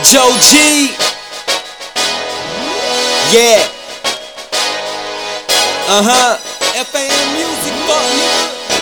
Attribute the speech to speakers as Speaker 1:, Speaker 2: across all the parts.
Speaker 1: Joe G. Yeah. FAM music, fuck nigga.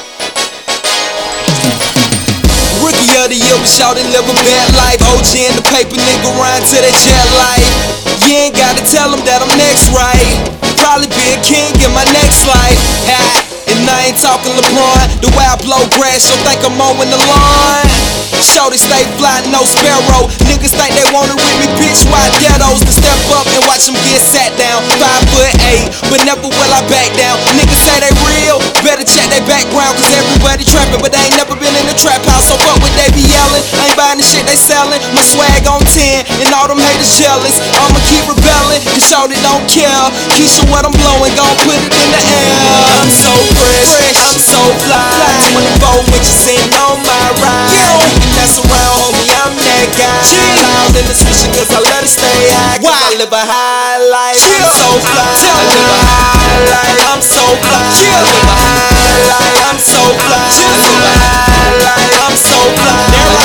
Speaker 1: Rookie of the year, we shout and live a bad life. OG in the paper, nigga, rhyme to that jet life. You ain't gotta tell them that I'm next, right? Probably be a king in my next life. And I ain't talking LeBron, the way I blow grass, you'll think I'm mowing the lawn. Shorty stay fly, no sparrow. Niggas think they wanna rip me, bitch, why ghettos? To step up and watch them get sat down. 5'8", but never will I back down. Niggas say they real, better check their background. Cause everybody trapping, but they ain't never been in a trap house. So fuck what they be yelling, I ain't buying the shit they selling. My swag on 10, and all them haters jealous. I'ma keep rebelling, cause shorty don't care. Keisha, what I'm blowing, gon' put it in the air. I'm so fresh, I'm so fly. 24 inches sitting on my ride. Mess around, homie, I'm that guy. Loud in the switcher cause I let it stay high. Cause I live a high life. I'm so fly. I live a high life. I'm so fly. I live a high life. I'm so fly. I live a high life. I'm so fly.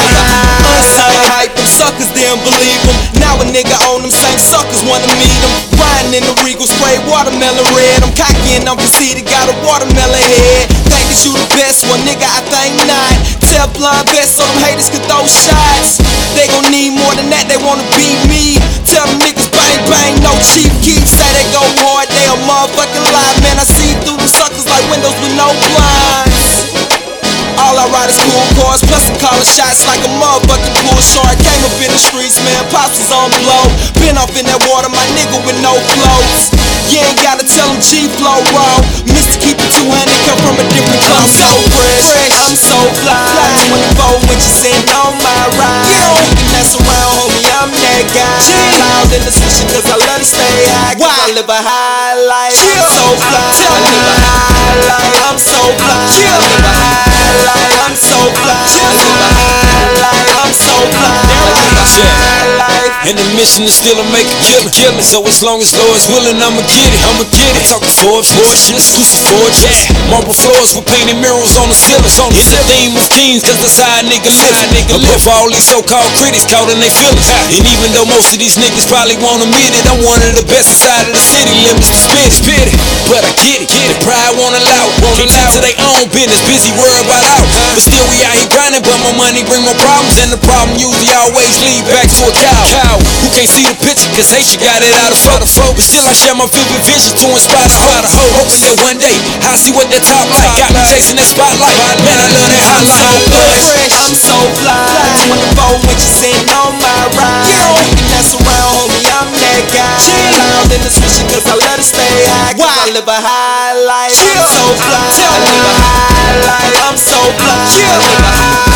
Speaker 1: Unsigned hype, them suckers didn't believe them. Now a nigga on them same suckers wanna meet them. Riding in the Regal, spray watermelon red. I'm cocky and I'm conceited, got a watermelon head. Think that you the best one, nigga, I think not. Teflon vest so them haters can throw shots. They gon' need more than that, they wanna beat me. Tell them niggas bang bang, no cheap keep. Say they go hard, they a motherfucking lie. Man, I see through them suckers like windows with no blinds. All I ride is cool cars, plus some collar shots like a motherfucking bull shark. Came up in the streets, man, pops was on blow. Been off in that water, my nigga with no floats. You ain't gotta tell them G-Flow raw. Mr. Keep It 200, come from a different cloth. I'm so fresh, I'm so fly. 24 inches in on my ride. You can mess around, homie, I'm that guy. Loud in the switcher cause I let it stay high. Cause I live a high life. I'm so fly. I live a high life. I'm so fly. I live a high life. I'm so fly. I live a high life. I'm so fly. I live a high life.
Speaker 2: And the mission is still to make a killing. So as long as Lord's willing, I'ma get it. I'm talking Forbes, exclusive forges. Marble floors with painted murals on the ceiling. It's the theme of teens, cause that's how a nigga live. Above all these so-called critics caught in they feelings. And even though most of these niggas probably won't admit it, I'm one of the best inside of the city limits to spit it. But I get it, pride won't allow it. Can't tend to their own business, busy worried about out. But still we out here grinding, but my money bring more problems. And the problem usually always lead back to a cow. Who can't see the picture cause Haitian got it out of focus. But still I share my vivid vision to inspire the hope. Hoping that one day I see what that top like. Got me chasing that spotlight. Man, I love that hot
Speaker 1: fresh, I'm so fly. 24 inches in on my ride. You can mess around, homie, I'm that guy. Loud in the switcher cause I let it stay high. Cause I live a high life. I'm so fly. I live a high life. I'm so fly. I live a high